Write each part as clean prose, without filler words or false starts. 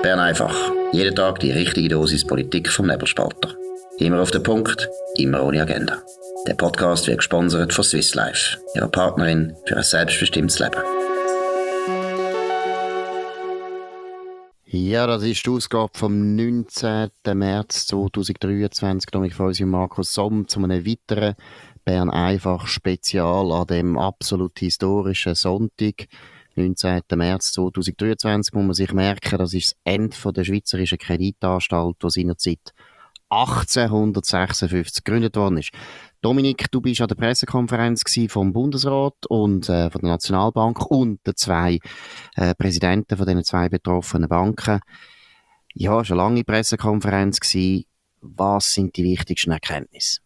Bern einfach. Jeden Tag die richtige Dosis Politik vom Nebelspalter. Immer auf den Punkt, immer ohne Agenda. Der Podcast wird gesponsert von Swiss Life, ihrer Partnerin für ein selbstbestimmtes Leben. Ja, das ist die Ausgabe vom 19. März 2023. Ich freue mich, Markus Somm, zu einem weiteren Bern einfach Spezial an dem absolut historischen Sonntag. 19. März 2023 muss man sich merken, das ist das Ende der Schweizerischen Kreditanstalt, die seinerzeit 1856 gegründet worden ist. Dominik, du bist an der Pressekonferenz vom Bundesrat und von der Nationalbank und den zwei Präsidenten von diesen zwei betroffenen Banken. Ja, es war eine lange Pressekonferenz gewesen. Was sind die wichtigsten Erkenntnisse?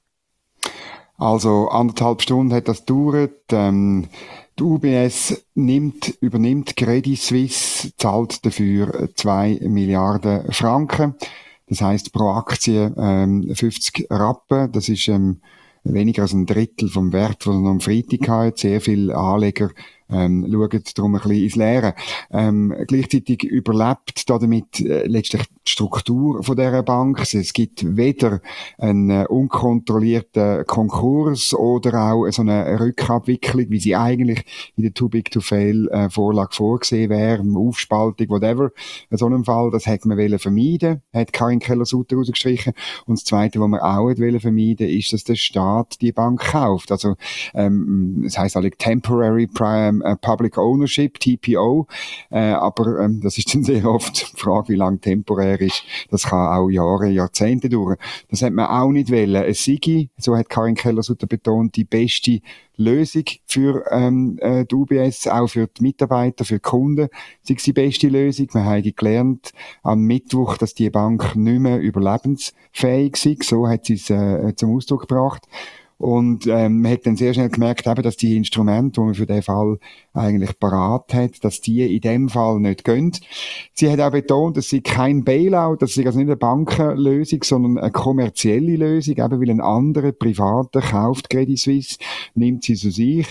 Also 1,5 Stunden hat das gedauert. Die UBS übernimmt Credit Suisse, zahlt dafür 2 Milliarden Franken. Das heisst pro Aktie 50 Rappen. Das ist weniger als ein Drittel vom Wert, den er am Freitag hatte. Sehr viele Anleger schauen darum ein bisschen ins Leere. Gleichzeitig überlebt damit letztlich die Struktur von dieser Bank. Es gibt weder einen unkontrollierten Konkurs oder auch so eine Rückabwicklung, wie sie eigentlich in der Too-Big-to-Fail-Vorlage vorgesehen wäre, Aufspaltung, whatever. In so einem Fall, das hätte man vermeiden, hat Karin Keller-Sutter rausgestrichen. Und das Zweite, was man auch vermeiden wollte, ist, dass der Staat die Bank kauft. Also, das heisst eigentlich Temporary Public Ownership, TPO, aber das ist dann sehr oft die Frage, wie lange temporär ist. Das kann auch Jahre, Jahrzehnte dauern. Das hat man auch nicht wollen. Es sei, so hat Karin Keller-Sutter betont, die beste Lösung für die UBS, auch für die Mitarbeiter, für die Kunden, sei die beste Lösung. Wir haben gelernt am Mittwoch, dass die Bank nicht mehr überlebensfähig ist. So hat sie es zum Ausdruck gebracht. Und man hat dann sehr schnell gemerkt, eben, dass die Instrumente, die man für den Fall eigentlich parat hat, dass die in dem Fall nicht gehen. Sie hat auch betont, dass sie kein Bailout, das ist also nicht eine Bankenlösung, sondern eine kommerzielle Lösung, eben weil ein anderer Privater kauft Credit Suisse, nimmt sie zu sich.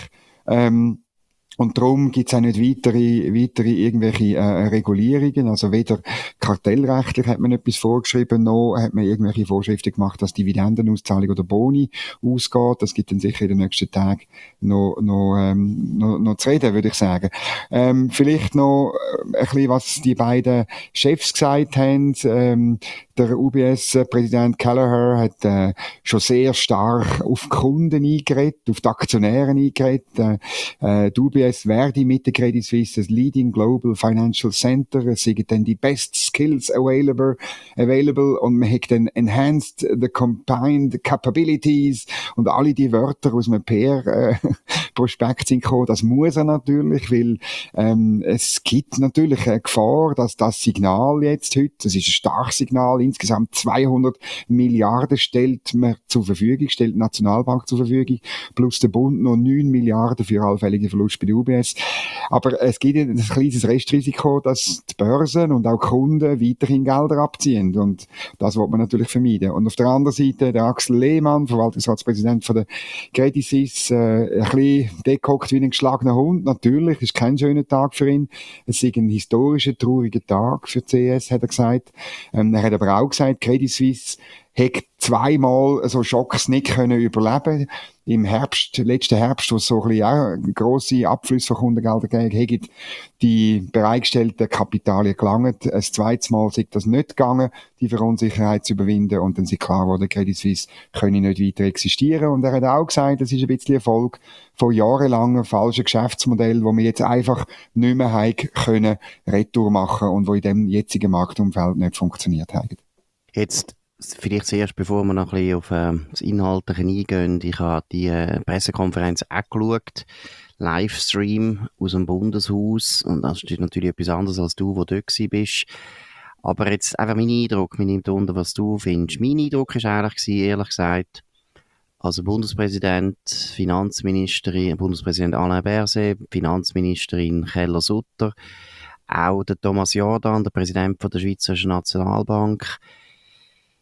Und darum gibt's auch nicht weitere irgendwelche Regulierungen. Also weder kartellrechtlich hat man etwas vorgeschrieben, noch hat man irgendwelche Vorschriften gemacht, dass Dividendenauszahlung oder Boni ausgeht. Das gibt dann sicher in den nächsten Tagen noch zu reden, würde ich sagen. Vielleicht noch ein bisschen, was die beiden Chefs gesagt haben. Der UBS-Präsident Kelleher hat schon sehr stark auf die Kunden eingeredet, auf die Aktionäre eingeredet. Die UBS werde mit der Credit Suisse das Leading Global Financial Center. Es sind dann die best skills available und man hat dann enhanced the combined capabilities und alle die Wörter aus einem PR-Prospekt sind gekommen. Das muss er natürlich, weil es gibt natürlich eine Gefahr, dass das Signal jetzt heute, das ist ein starkes Signal, insgesamt 200 Milliarden stellt die Nationalbank zur Verfügung, plus der Bund noch 9 Milliarden für allfällige Verluste bei der UBS. Aber es gibt ein kleines Restrisiko, dass die Börsen und auch Kunden weiterhin Gelder abziehen. Und das will man natürlich vermeiden. Und auf der anderen Seite der Axel Lehmann, Verwaltungsratspräsident von der Credit Suisse, ein bisschen dekockt wie ein geschlagener Hund. Natürlich, ist kein schöner Tag für ihn. Es ist ein historischer, trauriger Tag für die CS, hat er gesagt. Er hat aber auch gesagt, Credit Suisse hat zweimal so Schocks nicht können überleben. Im letzten Herbst, wo es so ein bisschen auch grosse Abflüsse von Kundengeldern gegeben hat, die bereitgestellten Kapitalien gelangt. Ein zweites Mal ist das nicht gegangen, die Verunsicherheit zu überwinden. Und dann ist klar geworden, Credit Suisse könne nicht weiter existieren. Und er hat auch gesagt, das ist ein bisschen Erfolg von jahrelangen falschen Geschäftsmodellen, wo wir jetzt einfach nicht mehr haben können, Retour machen und wo in dem jetzigen Marktumfeld nicht funktioniert haben. Jetzt vielleicht zuerst, bevor wir noch ein bisschen auf das Inhaltliche eingehen. Ich habe die Pressekonferenz auch geschaut. Livestream aus dem Bundeshaus. Und das ist natürlich etwas anderes als du, wo du dort bist. Aber jetzt einfach mein Eindruck, mir nimmt unter, was du findest. Mein Eindruck war eigentlich, ehrlich gesagt, also Bundespräsident, Finanzministerin, Bundespräsident Alain Berset, Finanzministerin Keller-Sutter, auch der Thomas Jordan, der Präsident von der Schweizerischen Nationalbank.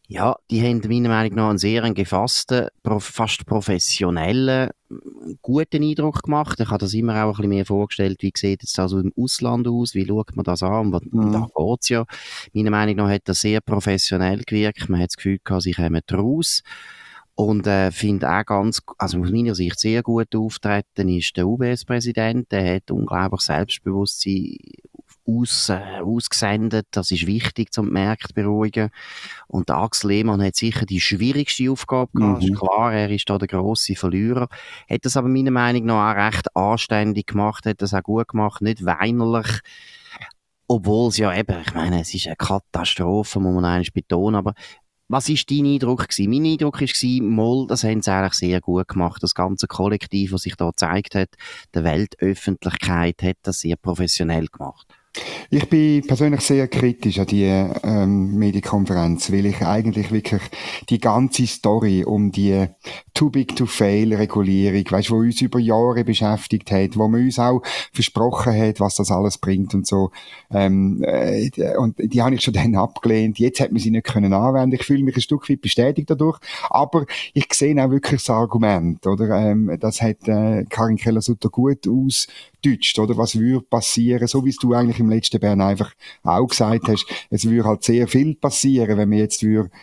Ja, die haben meiner Meinung nach einen sehr gefassten, fast professionellen, guten Eindruck gemacht. Ich habe das immer auch ein bisschen mehr vorgestellt, wie sieht jetzt das im Ausland aus, wie schaut man das an, und da geht's ja. Meiner Meinung nach hat das sehr professionell gewirkt, man hat das Gefühl gehabt, sie kommen raus. Und finde auch also aus meiner Sicht sehr gut auftreten ist der UBS-Präsident, der hat unglaublich Selbstbewusstsein ausgesendet, das ist wichtig, um die Märkte zu beruhigen. Und der Axel Lehmann hat sicher die schwierigste Aufgabe gehabt. Ist klar, er ist da der grosse Verlierer. Hat das aber meiner Meinung nach auch recht anständig gemacht, hat das auch gut gemacht, nicht weinerlich. Obwohl es ja eben, ich meine, es ist eine Katastrophe, muss man eigentlich betonen, aber was war dein Eindruck gewesen? Mein Eindruck war, mal, das haben sie eigentlich sehr gut gemacht. Das ganze Kollektiv, das sich da gezeigt hat, der Weltöffentlichkeit, hat das sehr professionell gemacht. Ich bin persönlich sehr kritisch an die Medienkonferenz, weil ich eigentlich wirklich die ganze Story um die Too-Big-to-Fail-Regulierung, weißt, wo uns über Jahre beschäftigt hat, wo man uns auch versprochen hat, was das alles bringt und so. Und die habe ich schon dann abgelehnt. Jetzt hat man sie nicht können anwenden. Ich fühle mich ein Stück weit bestätigt dadurch. Aber ich sehe auch wirklich das Argument, oder? Das hat Karin Keller-Sutter gut ausgedeutscht, oder? Was würde passieren? So wie es du eigentlich im letzten Bern einfach auch gesagt hast. Es würde halt sehr viel passieren, wenn man jetzt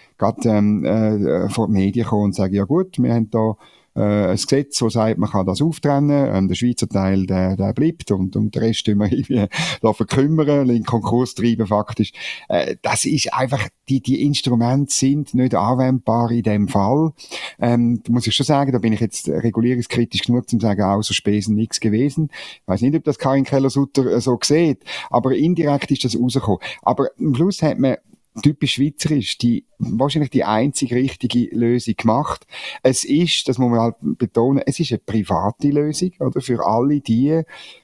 gerade vor die Medien kommen und sagen, ja gut, wir haben da ein Gesetz, das sagt, man kann das auftrennen, der Schweizer Teil, der bleibt und der Rest tun wir irgendwie verkümmern, in Konkurs treiben faktisch. Das ist einfach, die Instrumente sind nicht anwendbar in dem Fall. Da muss ich schon sagen, da bin ich jetzt regulierungskritisch genug, um zu sagen, außer Spesen nichts gewesen. Ich weiss nicht, ob das Karin Keller-Sutter so sieht, aber indirekt ist das rausgekommen. Aber am Schluss hat man typisch schweizerisch, wahrscheinlich die einzige richtige Lösung gemacht. Es ist, das muss man halt betonen, es ist eine private Lösung, oder? Für alle die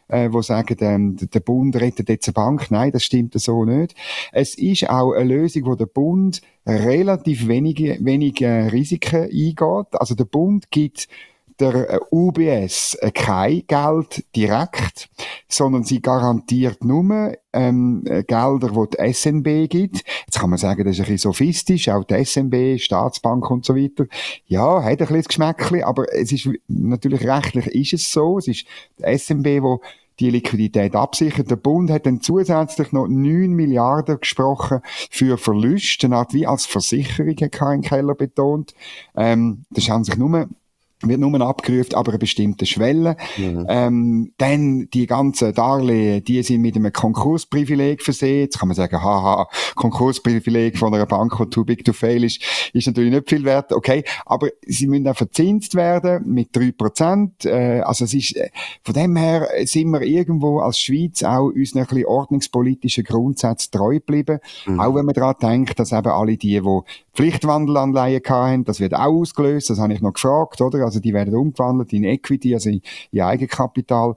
sagen, der Bund rettet jetzt eine Bank. Nein, das stimmt so nicht. Es ist auch eine Lösung, wo der Bund relativ wenige Risiken eingeht. Also der Bund gibt der UBS kein Geld direkt, sondern sie garantiert nur Gelder, die die SNB gibt. Jetzt kann man sagen, das ist ein bisschen sophistisch, auch die SNB, Staatsbank und so weiter. Ja, hat ein bisschen das Geschmäckchen, aber es ist natürlich rechtlich ist es so. Es ist die SNB, wo die Liquidität absichert. Der Bund hat dann zusätzlich noch 9 Milliarden gesprochen für Verluste, eine Art wie als Versicherung, hat Karin Keller betont. Das ist an sich wird nur abgerufen, aber eine bestimmte Schwelle. Dann die ganzen Darlehen, die sind mit einem Konkursprivileg versehen. Jetzt kann man sagen, haha, Konkursprivileg von einer Bank, die too big to fail ist natürlich nicht viel wert. Okay, aber sie müssen auch verzinst werden mit 3%. Also es ist, von dem her sind wir irgendwo als Schweiz auch uns ein bisschen ordnungspolitischen Grundsätzen treu geblieben. Auch wenn man daran denkt, dass eben alle die Pflichtwandelanleihen hatten, das wird auch ausgelöst, das habe ich noch gefragt, oder? Also die werden umgewandelt in Equity, also in Eigenkapital.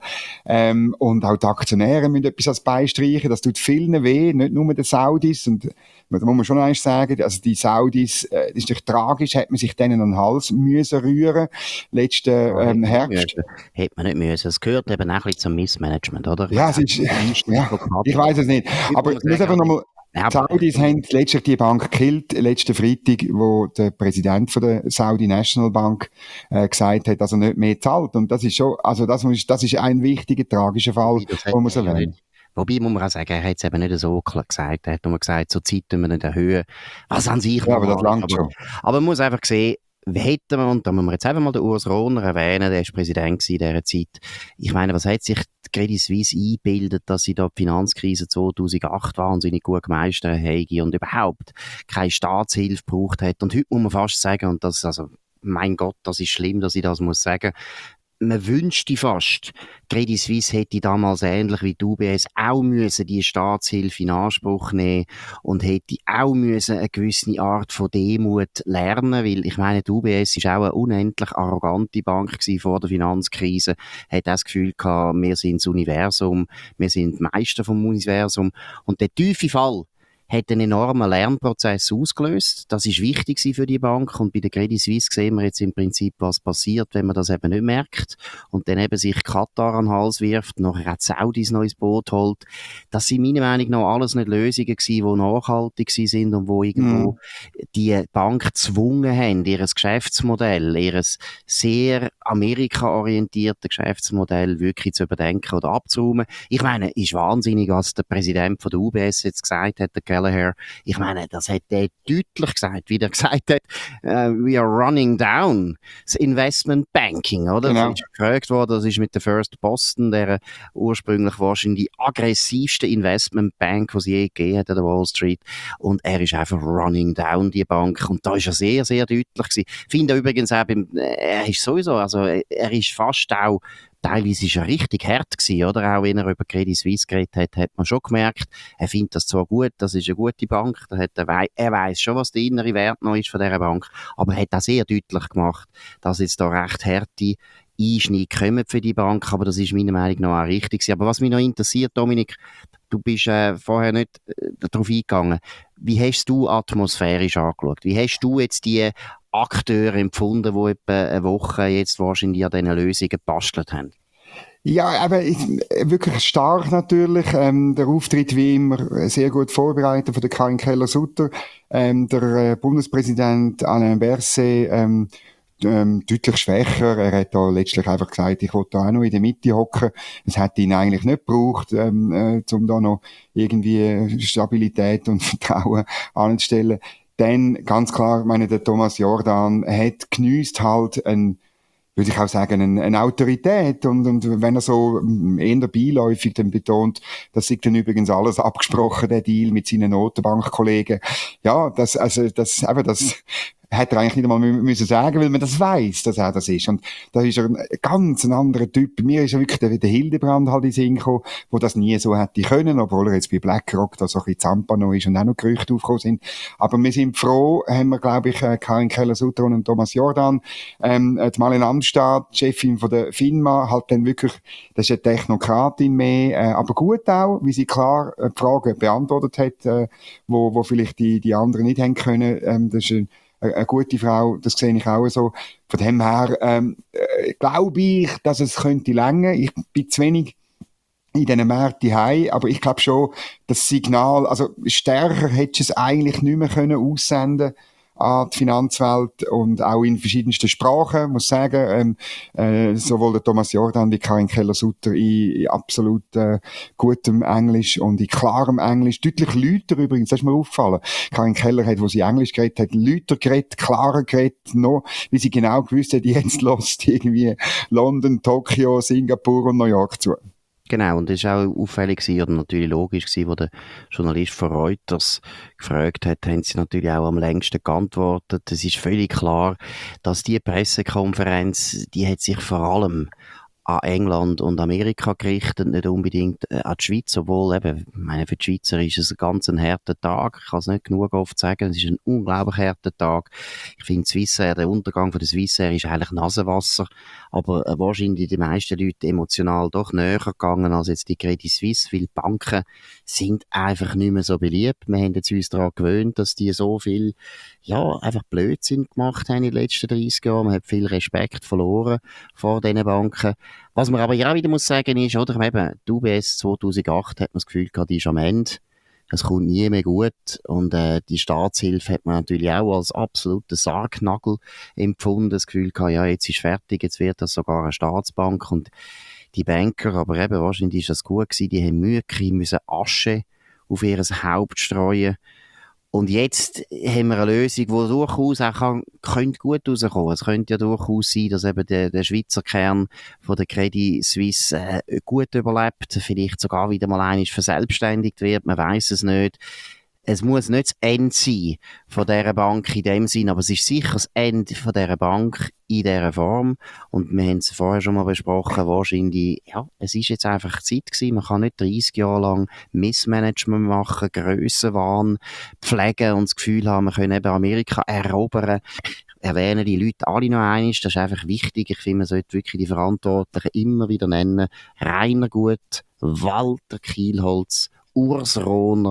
Und auch die Aktionäre müssen etwas als beistreichen, das tut vielen weh, nicht nur den Saudis. Und da muss man schon eins sagen, also die Saudis, das ist natürlich tragisch, hat man sich denen an den Hals müssen rühren, letzten Herbst. Hätte man nicht müssen. Es gehört eben auch ein bisschen zum Missmanagement, oder? Ja, es ist, ja, ich weiss es nicht. Aber ich muss einfach nochmal, die Saudis haben letztlich die Bank gekillt, letzten Freitag, wo der Präsident von der Saudi National Bank gesagt hat, dass er nicht mehr zahlt. Und das ist schon, also das ist ein wichtiger, tragischer Fall, wo man es erwähnt. Wobei muss man auch sagen, er hat es eben nicht so klar gesagt. Er hat nur gesagt, zur Zeit tun wir nicht erhöhen. Was an sich ja, aber das langt schon. Aber man muss einfach sehen, hätten wir, und da müssen wir jetzt einfach mal den Urs Rohner erwähnen, der war Präsident in dieser Zeit. Ich meine, was hat sich die Credit Suisse eingebildet, dass sie da die Finanzkrise 2008 wahnsinnig gut gemeistert haben und überhaupt keine Staatshilfe gebraucht hat. Und heute muss man fast sagen, und das, also, mein Gott, das ist schlimm, dass ich das muss sagen, man wünschte fast, Credit Suisse hätte damals ähnlich wie die UBS auch müssen die Staatshilfe in Anspruch nehmen und hätte auch müssen eine gewisse Art von Demut lernen, weil ich meine, die UBS ist auch eine unendlich arrogante Bank gewesen vor der Finanzkrise, hat das Gefühl gehabt, wir sind das Universum, wir sind die Meister vom Universum und der tiefe Fall hat einen enormen Lernprozess ausgelöst. Das ist wichtig für die Bank und bei der Credit Suisse sehen wir jetzt im Prinzip, was passiert, wenn man das eben nicht merkt und dann eben sich Katar an den Hals wirft, nachher auch die Saudis noch ins Boot holt. Das sind meiner Meinung nach alles nicht Lösungen gewesen, die nachhaltig sind und wo irgendwo die Bank gezwungen haben, ihr Geschäftsmodell, ihr sehr Amerika-orientiertes Geschäftsmodell wirklich zu überdenken oder abzuräumen. Ich meine, ist wahnsinnig, was der Präsident von der UBS jetzt gesagt hat, der Gallagher. Ich meine, das hat er deutlich gesagt, wie er gesagt hat, we are running down das Investment Banking, oder? Genau. Das ist gefragt worden, das ist mit der First Boston, der ursprünglich wahrscheinlich die aggressivste Investmentbank, die es je gegeben hat an der Wall Street. Und er ist einfach running down, die Bank. Und da ist er sehr, sehr deutlich gewesen. Ich finde übrigens auch, er ist sowieso, also er ist fast auch, teilweise ist er richtig hart gewesen, oder? Auch wenn er über Credit Suisse geredet hat man schon gemerkt, er findet das zwar gut, das ist eine gute Bank, er weiss schon, was der innere Wert noch ist von dieser Bank, aber er hat auch sehr deutlich gemacht, dass jetzt da recht harte Einschnitte kommen für die Bank, aber das ist meiner Meinung nach auch richtig gewesen. Aber was mich noch interessiert, Dominik, du bist vorher nicht darauf eingegangen, wie hast du atmosphärisch angeschaut? Wie hast du jetzt die Akteure empfunden, die etwa eine Woche jetzt wahrscheinlich an diesen Lösungen gebastelt haben? Ja, aber wirklich stark natürlich. Der Auftritt wie immer sehr gut vorbereitet von der Karin Keller-Sutter. Der Bundespräsident Alain Berset deutlich schwächer. Er hat da letztlich einfach gesagt, ich will da auch noch in der Mitte hocken. Es hat ihn eigentlich nicht gebraucht, um da noch irgendwie Stabilität und Vertrauen anzustellen. Dann, ganz klar, ich meine, der Thomas Jordan hat geniesst halt würde ich auch sagen, eine Autorität. Und wenn er so eher beiläufig dann betont, das ist dann übrigens alles abgesprochen, der Deal mit seinen Notenbankkollegen. Ja, das hätte er eigentlich nicht einmal müssen sagen, weil man das weiss, dass er das ist. Und da ist er ein ganz anderer Typ. Bei mir ist er wirklich der Hildebrand halt in den Sinn gekommen, wo das nie so hätte können, obwohl er jetzt bei BlackRock da so ein bisschen Zampano ist und auch noch Gerüchte aufgekommen sind. Aber wir sind froh, haben wir, glaube ich, Karin Keller-Sutter und Thomas Jordan, die Marlene Amstad, Chefin von der FINMA, halt dann wirklich, das ist eine Technokratin mehr, aber gut auch, wie sie klar die Fragen beantwortet hat, wo vielleicht die anderen nicht haben können. Das ist eine gute Frau, das sehe ich auch so. Von dem her glaube ich, dass es könnte länger. Ich bin zu wenig in diesen Märkten heim, aber ich glaube schon, das Signal, also stärker hättest du es eigentlich nicht mehr können aussenden an die Finanzwelt und auch in verschiedensten Sprachen, muss sagen, sowohl der Thomas Jordan wie Karin Keller-Sutter in absolut gutem Englisch und in klarem Englisch, deutlich lauter übrigens, das ist mir aufgefallen. Karin Keller hat, wo sie Englisch geredet hat, lauter geredet, klarer geredet, noch, wie sie genau gewusst hat, jetzt lässt irgendwie London, Tokio, Singapur und New York zu. Genau, und das war auch auffällig gewesen, oder natürlich logisch gewesen, wo der Journalist von Reuters gefragt hat, haben sie natürlich auch am längsten geantwortet. Es ist völlig klar, dass die Pressekonferenz, die hat sich vor allem an England und Amerika gerichtet, nicht unbedingt an die Schweiz, obwohl eben, ich meine, für die Schweizer ist es ein ganz harter Tag. Ich kann es nicht genug oft sagen, es ist ein unglaublich harter Tag. Ich finde Swissair, der Untergang von der Swissair ist eigentlich Nasenwasser, aber wahrscheinlich die meisten Leute emotional doch näher gegangen als jetzt die Credit Suisse, weil Banken sind einfach nicht mehr so beliebt. Wir haben jetzt uns daran gewöhnt, dass die so viel, ja, einfach Blödsinn gemacht haben in den letzten 30 Jahren. Man hat viel Respekt verloren vor diesen Banken. Was man aber ja auch wieder muss sagen ist, oder, eben, die UBS 2008 hat man das Gefühl gehabt, die ist am Ende. Es kommt nie mehr gut. Und die Staatshilfe hat man natürlich auch als absoluten Sargnagel empfunden. Das Gefühl gehabt, ja, jetzt ist fertig, jetzt wird das sogar eine Staatsbank. Und die Banker, aber eben, wahrscheinlich ist das gut gewesen, die haben müssen Asche auf ihr Haupt streuen. Und jetzt haben wir eine Lösung, die durchaus auch könnte gut rauskommen. Es könnte ja durchaus sein, dass eben der Schweizer Kern von der Credit Suisse gut überlebt, vielleicht sogar wieder mal einmal verselbstständigt wird, man weiss es nicht. Es muss nicht das Ende sein von dieser Bank in dem Sinn, aber es ist sicher das Ende von dieser Bank in dieser Form. Und wir haben es vorher schon mal besprochen, wahrscheinlich, ja, es ist jetzt einfach Zeit gewesen. Man kann nicht 30 Jahre lang Missmanagement machen, Grössenwahn pflegen und das Gefühl haben, wir können eben Amerika erobern. Erwähnen die Leute alle noch einmal, das ist einfach wichtig. Ich finde, man sollte wirklich die Verantwortlichen immer wieder nennen. Rainer Gut, Walter Kielholz, Urs Rohner,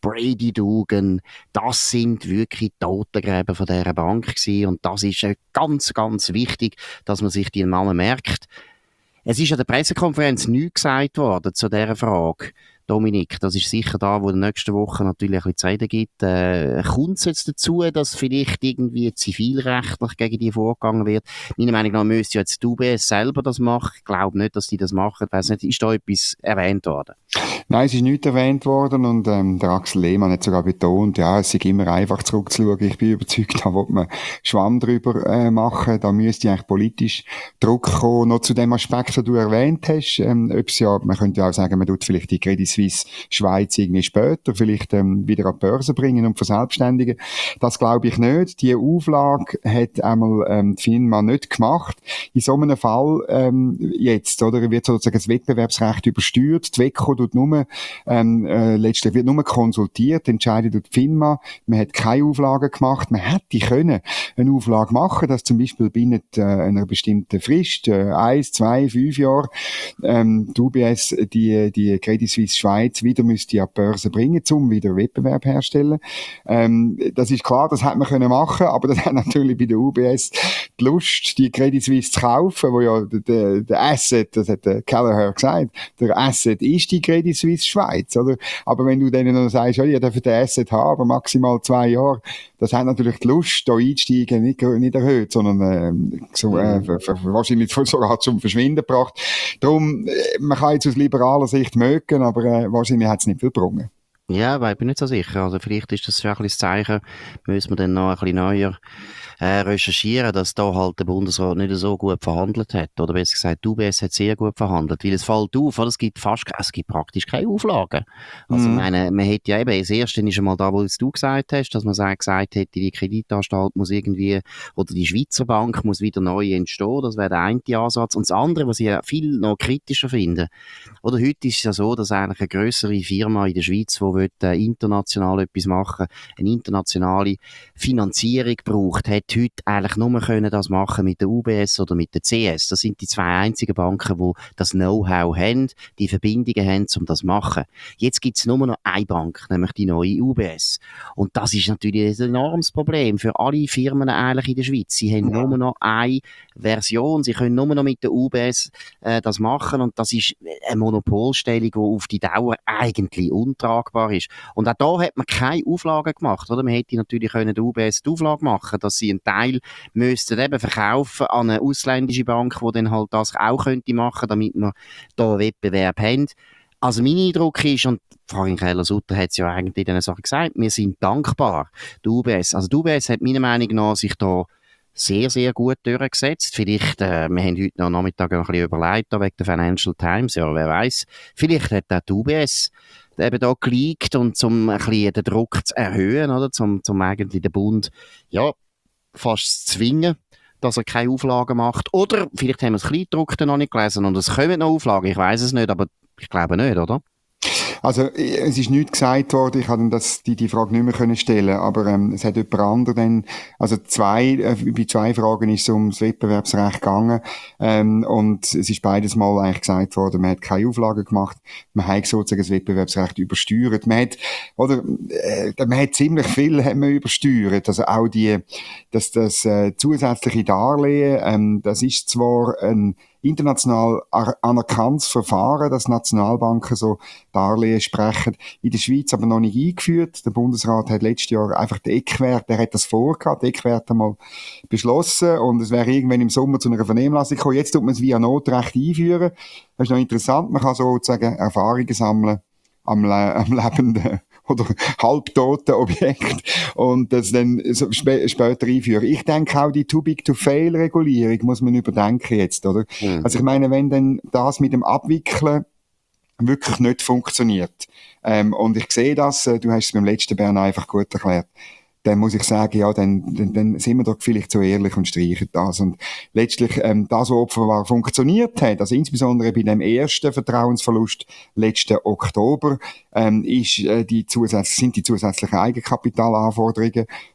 Brady Dugan, das sind wirklich Totengräber von dieser Bank gewesen. Und das ist ganz, ganz wichtig, dass man sich die Namen merkt. Es ist an der Pressekonferenz nichts gesagt worden zu dieser Frage. Dominik, das ist sicher da, wo in der nächsten Woche natürlich ein bisschen zu reden gibt. Kommt es jetzt dazu, dass vielleicht irgendwie zivilrechtlich gegen die vorgegangen wird? Meiner Meinung nach müsste jetzt die UBS selber das machen. Ich glaube nicht, dass die das machen. Ich weiss nicht, ist da etwas erwähnt worden? Nein, es ist nicht erwähnt worden und der Axel Lehmann hat sogar betont, ja, es ist immer einfach zurückzuschauen. Ich bin überzeugt, da will man Schwamm drüber machen. Da müsste eigentlich politisch Druck kommen. Noch zu dem Aspekt, den du erwähnt hast, man könnte ja auch sagen, man tut vielleicht die Credit Suisse Schweiz irgendwie später vielleicht wieder an die Börse bringen und verselbstständigen. Das glaube ich nicht. Die Auflage hat einmal die FINMA nicht gemacht. In so einem Fall jetzt, oder, wird sozusagen das Wettbewerbsrecht übersteuert. Die WECO tut nur, letztlich wird nur konsultiert, entscheidet die FINMA. Man hat keine Auflagen gemacht. Man hätte können eine Auflage machen, dass zum Beispiel binnen einer bestimmten Frist, 1, 2, 5 Jahre, die UBS die Credit Suisse Schweiz wieder müsste an die Börse bringen, um wieder Wettbewerb herstellen. Das ist klar, das hätte man können machen, aber das hat natürlich bei der UBS die Lust, die Credit Suisse zu kaufen, wo ja der Asset, das hat der Kelleher gesagt, der Asset ist die Credit Suisse Schweiz, oder? Aber wenn du denen noch sagst, ja, ihr dürft den Asset haben, aber maximal 2 Jahre, das hat natürlich die Lust, da einsteigen, nicht erhöht, sondern wahrscheinlich sogar zum Verschwinden gebracht. Darum, man kann jetzt aus liberaler Sicht mögen, aber wahrscheinlich hat es nicht viel gebrungen. Ja, aber ich bin nicht so sicher. Also vielleicht ist das ja ein bisschen das Zeichen, müssen wir dann noch ein bisschen neuer recherchieren, dass da halt der Bundesrat nicht so gut verhandelt hat. Oder besser gesagt, die UBS hat sehr gut verhandelt. Weil es fällt auf, oder? Es gibt praktisch keine Auflagen. Also ich meine, man hätte ja eben, das erste ist einmal da, wo du gesagt hast, dass man gesagt hätte, die Kreditanstalt muss irgendwie, oder die Schweizer Bank muss wieder neu entstehen. Das wäre der eine Ansatz. Und das andere, was ich ja viel noch kritischer finde, oder heute ist es ja so, dass eigentlich eine grössere Firma in der Schweiz, die international etwas machen, eine internationale Finanzierung braucht, hat heute eigentlich nur können das machen mit der UBS oder mit der CS. Das sind die 2 einzigen Banken, die das Know-how haben, die Verbindungen haben, um das zu machen. Jetzt gibt es nur noch eine Bank, nämlich die neue UBS. Und das ist natürlich ein enormes Problem für alle Firmen eigentlich in der Schweiz. Sie haben nur noch eine Version, sie können nur noch mit der UBS das machen und das ist eine Monopolstellung, die auf die Dauer eigentlich untragbar ist. Und auch da hat man keine Auflagen gemacht, oder? Man hätte natürlich können der UBS die Auflage machen, dass sie einen Teil müssten eben verkaufen an eine ausländische Bank, die dann halt das auch könnte machen, damit wir da Wettbewerb haben. Also mein Eindruck ist, und Frau Keller-Sutter hat es ja eigentlich in dieser Sache gesagt, wir sind dankbar, der UBS. Also die UBS hat meiner Meinung nach sich da sehr, sehr gut durchgesetzt. Vielleicht, wir haben heute noch am Nachmittag noch ein bisschen überlegt, da wegen der Financial Times, ja, wer weiß. Vielleicht hat auch die UBS eben da geleakt und um ein bisschen den Druck zu erhöhen, oder? Zum eigentlich den Bund, ja, fast zu zwingen, dass er keine Auflagen macht. Oder vielleicht haben wir das Kleindruck noch nicht gelesen und es kommen noch Auflagen, ich weiss es nicht, aber ich glaube nicht, oder? Also, es ist nichts gesagt worden, ich konnte die Frage nicht mehr können stellen, aber es hat jemand anderes dann, also bei 2 Fragen ist es ums Wettbewerbsrecht gegangen und es ist beides mal eigentlich gesagt worden, man hat keine Auflagen gemacht, man hat sozusagen das Wettbewerbsrecht übersteuert, man hat ziemlich viel hat man übersteuert, also auch das zusätzliche Darlehen, das ist zwar ein international anerkanntes Verfahren, dass Nationalbanken so Darlehen sprechen, in der Schweiz aber noch nicht eingeführt. Der Bundesrat hat letztes Jahr einfach die Eckwerte, der hat das vorgehabt, die Eckwerte mal beschlossen und es wäre irgendwann im Sommer zu einer Vernehmlassung gekommen. Jetzt tut man es via Notrecht einführen. Das ist noch interessant, man kann sozusagen Erfahrungen sammeln am lebenden oder halbtoten Objekt und das dann so später einführen. Ich denke auch, die Too-Big-to-Fail-Regulierung muss man überdenken jetzt, oder? Also ich meine, wenn dann das mit dem Abwickeln wirklich nicht funktioniert, und ich sehe das, du hast es beim letzten Bern einfach gut erklärt, dann muss ich sagen, ja, dann sind wir doch vielleicht so ehrlich und streichen das. Und letztlich, das, was offenbar funktioniert hat, also insbesondere bei dem ersten Vertrauensverlust letzten Oktober, sind die zusätzlichen Eigenkapitalanforderungen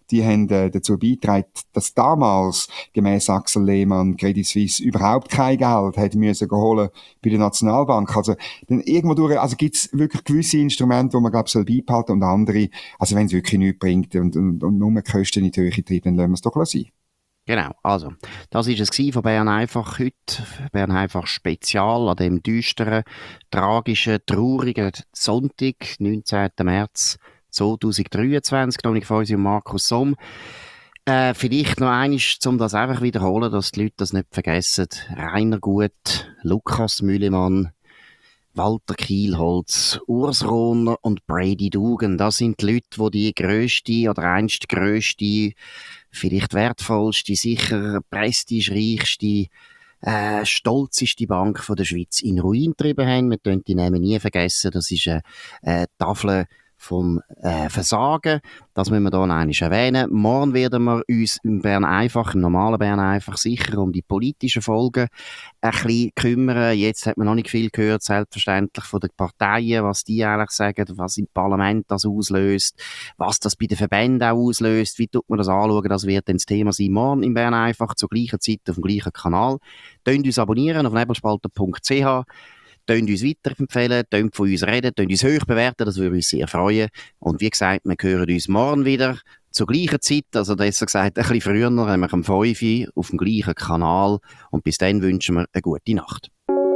die haben dazu beigetragen, dass damals, gemäss Axel Lehmann, Credit Suisse überhaupt kein Geld hat müssen holen bei der Nationalbank. Also, dann irgendwo durch, also gibt's wirklich gewisse Instrumente, die man, glaube ich, soll beibehalten und andere, also wenn es wirklich nichts bringt und nur Kosten in die Höhe treibt, dann lassen wir es doch sein. Genau, also, das war es von Bern einfach heute. Bern einfach Spezial an dem düsteren, tragischen, traurigen Sonntag, 19. März 2023, noch von uns und Markus Somm. Vielleicht noch einmal, um das einfach wiederholen, dass die Leute das nicht vergessen. Rainer Gut, Lukas Müllemann, Walter Kielholz, Urs Rohner und Brady Dugan. Das sind die Leute, die grösste oder einst grösste, vielleicht wertvollste, sicher prestigereichste, stolzeste Bank von der Schweiz in Ruin getrieben haben. Wir dürfen die Namen nie vergessen. Das ist eine Tafel vom Versagen. Das müssen wir hier noch einmal erwähnen. Morgen werden wir uns im Bern einfach, im normalen Bern einfach sicher um die politischen Folgen ein bisschen kümmern. Jetzt hat man noch nicht viel gehört, selbstverständlich von den Parteien, was die eigentlich sagen, was im Parlament das auslöst, was das bei den Verbänden auch auslöst, wie tut man das anschauen, das wird dann das Thema sein. Morgen im Bern einfach, zur gleichen Zeit auf dem gleichen Kanal. Könnt uns abonnieren auf nebelspalter.ch. Könnt uns weiterempfehlen, könnt von uns reden, könnt uns hoch bewerten, das würde uns sehr freuen. Und wie gesagt, wir hören uns morgen wieder zur gleichen Zeit, also besser gesagt ein bisschen früher, nämlich um 5 Uhr auf dem gleichen Kanal. Und bis dann wünschen wir eine gute Nacht.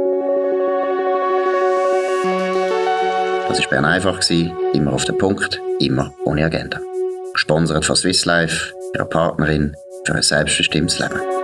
Das war Bern einfach, immer auf den Punkt, immer ohne Agenda. Gesponsert von Swiss Life, ihrer Partnerin für ein selbstbestimmtes Leben.